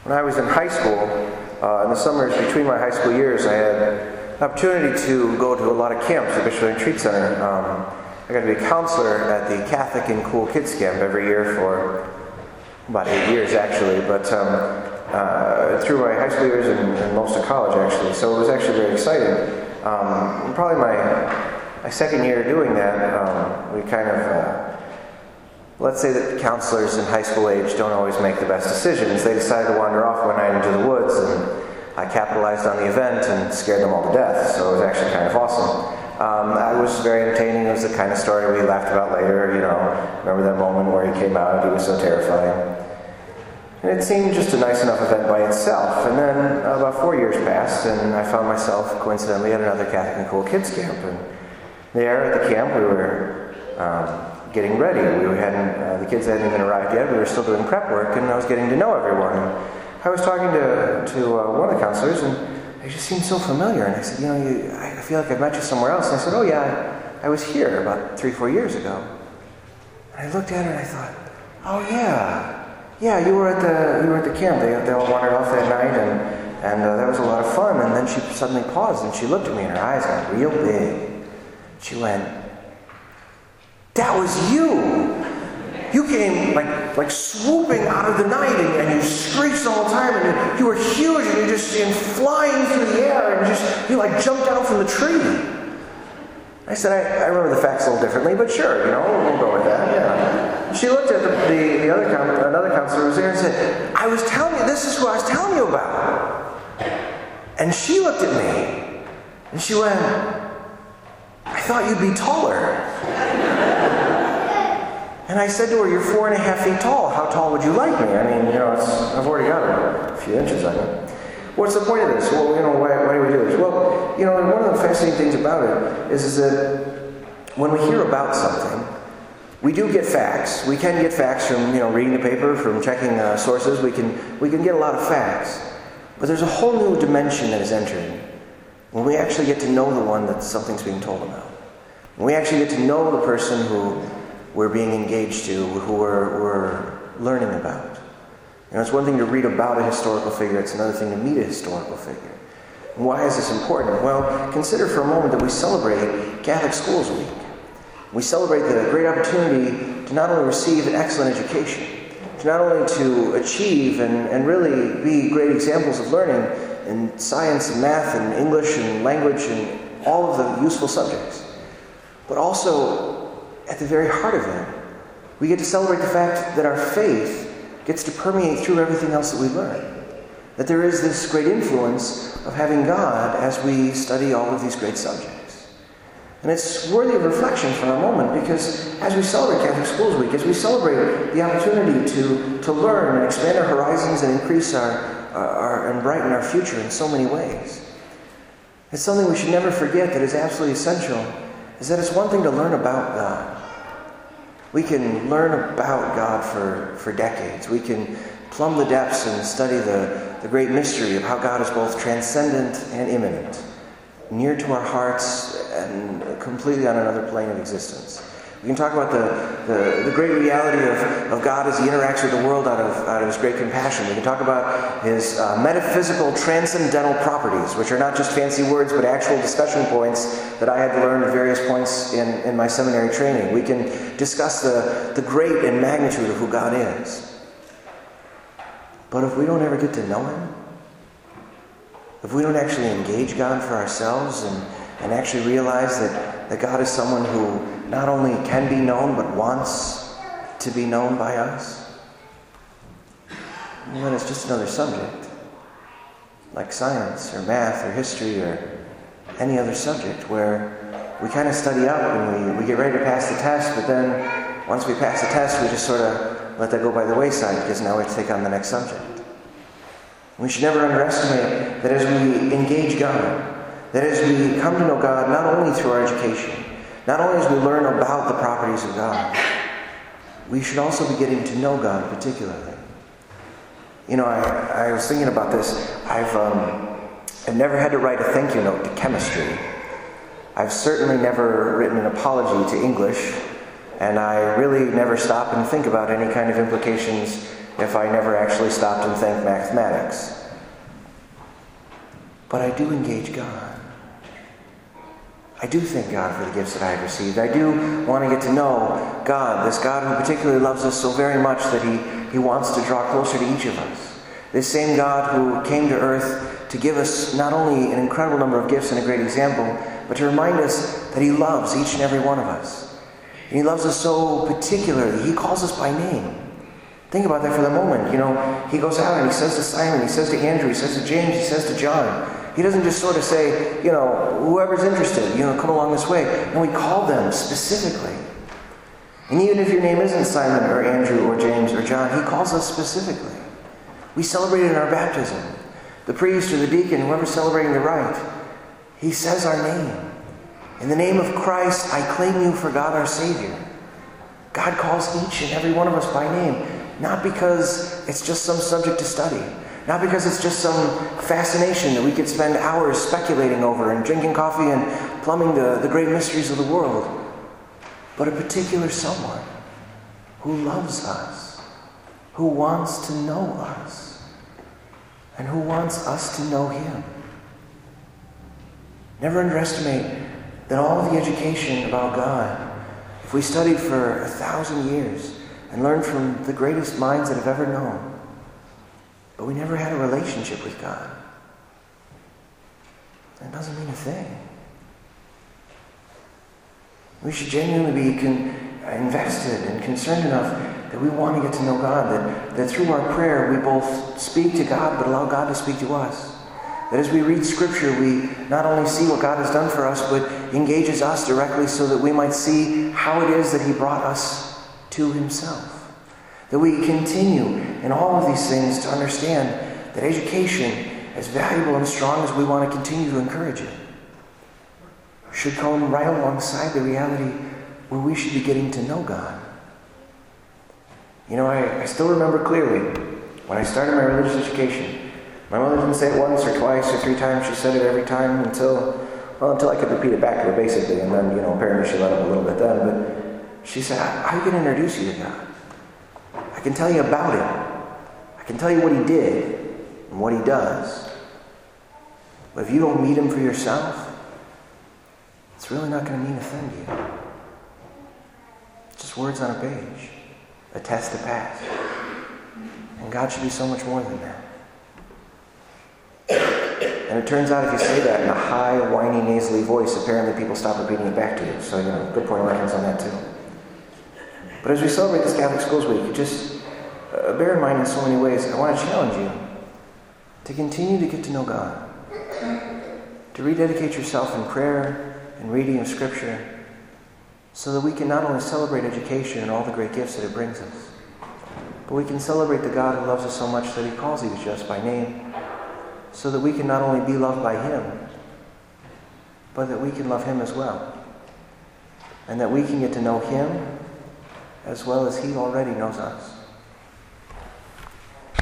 When I was in high school, in the summers between my high school years, I had an opportunity to go to a lot of camps at Bishop Lane Treat Center. I got to be a counselor at the Catholic and Cool Kids Camp every year for about 8 years, actually, but through my high school years and most of college, actually. So it was actually very exciting. Probably my second year doing that, we kind of, let's say that the counselors in high school age don't always make the best decisions. They decided to wander off one night into the woods, and I capitalized on the event and scared them all to death, so it was actually kind of awesome. It was very entertaining. It was the kind of story we laughed about later, Remember that moment where he came out, he was so terrifying. And it seemed just a nice enough event by itself. And then about 4 years passed, and I found myself coincidentally at another Catholic and Cool Kids Camp. And there at the camp, we were getting ready. The kids hadn't even arrived yet. We were still doing prep work, and I was getting to know everyone. And I was talking to one of the counselors, and they just seemed so familiar. And I said, I feel like I've met you somewhere else. And I said, oh yeah, I was here about 3-4 years ago. And I looked at her and I thought, oh yeah, you were at the camp. They all wandered off that night, and that was a lot of fun. And then she suddenly paused and she looked at me, and her eyes got real big. She went, "That was you! You came like swooping out of the night, and you screeched the whole time, and you were huge, and you just flying through the air, and you jumped down from the tree." I said, I remember the facts a little differently, but sure, we'll go with that, yeah. She looked at another counselor was there and said, "I was telling you, this is who I was telling you about." And she looked at me, and she went, "I thought you'd be taller." And I said to her, "You're 4.5 feet tall. How tall would you like me?" I mean, I've already got a few inches on it. What's the point of this? Well, why do we do this? Well, one of the fascinating things about it is that when we hear about something, we do get facts. We can get facts from, reading the paper, from checking sources. We can get a lot of facts. But there's a whole new dimension that is entered when we actually get to know the one that something's being told about. When we actually get to know the person who we're being engaged to, who we're learning about. It's one thing to read about a historical figure, it's another thing to meet a historical figure. And why is this important? Well, consider for a moment that we celebrate Catholic Schools Week. We celebrate the great opportunity to not only receive an excellent education, to not only to achieve and really be great examples of learning in science and math and English and language and all of the useful subjects, but also at the very heart of it, we get to celebrate the fact that our faith gets to permeate through everything else that we learn. That there is this great influence of having God as we study all of these great subjects. And it's worthy of reflection for a moment, because as we celebrate Catholic Schools Week, as we celebrate the opportunity to learn and expand our horizons and increase and brighten our future in so many ways, it's something we should never forget that is absolutely essential, is that it's one thing to learn about God. We can learn about God for decades. We can plumb the depths and study the great mystery of how God is both transcendent and immanent, near to our hearts and completely on another plane of existence. We can talk about the great reality of God as he interacts with the world out of his great compassion. We can talk about his metaphysical transcendental properties, which are not just fancy words, but actual discussion points that I had to learn at various points in my seminary training. We can discuss the great and magnitude of who God is. But if we don't ever get to know him, if we don't actually engage God for ourselves and actually realize that God is someone who not only can be known, but wants to be known by us, then it's just another subject, like science or math or history or any other subject, where we kind of study up and we get ready to pass the test, but then once we pass the test, we just sort of let that go by the wayside, because now we have to take on the next subject. We should never underestimate that as we engage God, that as we come to know God, not only through our education, not only as we learn about the properties of God, we should also be getting to know God particularly. I was thinking about this. I've never had to write a thank you note to chemistry. I've certainly never written an apology to English, and I really never stop and think about any kind of implications if I never actually stopped and thanked mathematics. But I do engage God. I do thank God for the gifts that I have received. I do want to get to know God, this God who particularly loves us so very much that He wants to draw closer to each of us. This same God who came to earth to give us not only an incredible number of gifts and a great example, but to remind us that He loves each and every one of us. And He loves us so particularly. He calls us by name. Think about that for the moment. He goes out and He says to Simon, He says to Andrew, He says to James, He says to John. He doesn't just sort of say, whoever's interested, come along this way. No, He called them specifically. And even if your name isn't Simon or Andrew or James or John, He calls us specifically. We celebrate it in our baptism. The priest or the deacon, whoever's celebrating the rite, he says our name. In the name of Christ, I claim you for God our Savior. God calls each and every one of us by name, not because it's just some subject to study, not because it's just some fascination that we could spend hours speculating over and drinking coffee and plumbing the great mysteries of the world, but a particular someone who loves us, who wants to know us, and who wants us to know Him. Never underestimate that all of the education about God, if we studied for 1,000 years and learned from the greatest minds that have ever known, but we never had a relationship with God, that doesn't mean a thing. We should genuinely be invested and concerned enough that we want to get to know God, that through our prayer we both speak to God but allow God to speak to us. That as we read Scripture, we not only see what God has done for us, but engages us directly so that we might see how it is that He brought us to Himself. That we continue in all of these things to understand that education, as valuable and strong as we want to continue to encourage it, should come right alongside the reality where we should be getting to know God. I still remember clearly when I started my religious education. My mother didn't say it once or twice or 3 times. She said it every time until I could repeat it back to her, basically. And then, apparently she let up a little bit then. But she said, I can introduce you to God. I can tell you about Him. I can tell you what He did and what He does. But if you don't meet Him for yourself, it's really not going to mean a thing to you. It's just words on a page, a test to pass. And God should be so much more than that. And it turns out if you say that in a high, whiny, nasally voice, apparently people stop repeating it back to you. So, good point of reference on that too. But as we celebrate this Catholic Schools Week, just bear in mind in so many ways, I want to challenge you to continue to get to know God. To rededicate yourself in prayer and reading of Scripture so that we can not only celebrate education and all the great gifts that it brings us, but we can celebrate the God who loves us so much that He calls each of us by name, so that we can not only be loved by Him, but that we can love Him as well. And that we can get to know Him as well as He already knows us.